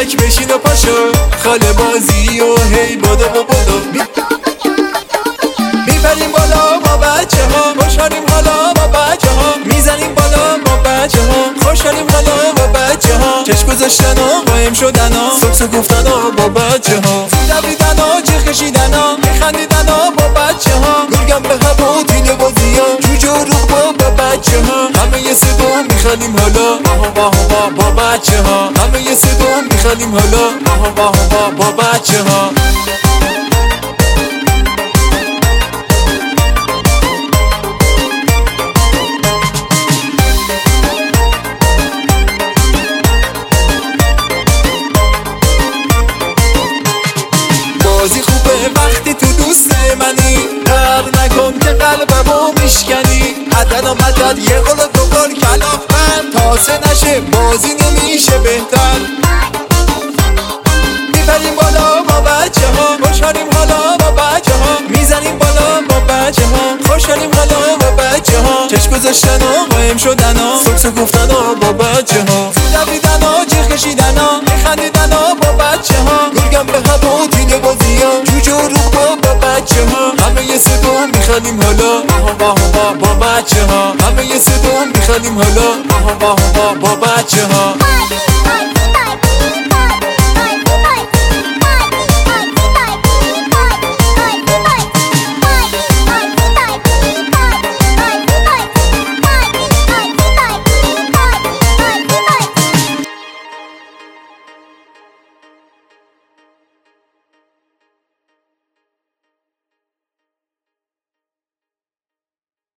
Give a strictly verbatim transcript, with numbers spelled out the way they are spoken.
تک بشین و پاشو خاله بازی و هی بدو و بدو میبریم بالا با بچه ها، خوشحالیم حالا با بچه ها. میزنیم بالا با بچه ها، خوشحالیم حالا با بچه ها. چشم گذاشتن و قایم شدن ها، سکس گفتن ها با بچه ها. دویدن ها، جیغ کشیدن ها، میخندیدن ها با بچه ها. گرگم به هوا تیله بازی ها، جوجه و روغ با بچه ها. همه یه صدا میخندیم حالا با با با بچه ها. همه یه صدا میخندیم حالا با با با بچه ها. بازی خوبه وقتی تو دوست منی، در نکن که قلبمو میشکنی. عدد و مدد یه قول و دو قول کلاف من، تاسه نشه بازی نمیشه بهتر. میبریم بالا با بچه ها، خوشحالیم حالا با بچه ها. میزنیم بالا با بچه ها، خوشحالیم حالا با بچه ها. چشم گذاشتن و قایم شدن ها، سکس گفتن ها با بچه ها. دویدن ها، جیغ کشیدن ها، میخندیدن ها با بچه ها. گرگم به هوا تیله بازی ها، جوجه و روغ با بچه ها. همه یه صدا میخندیم حالا با با با بچه ها. همه یه صدا میخندیم حالا با با با بچه ها.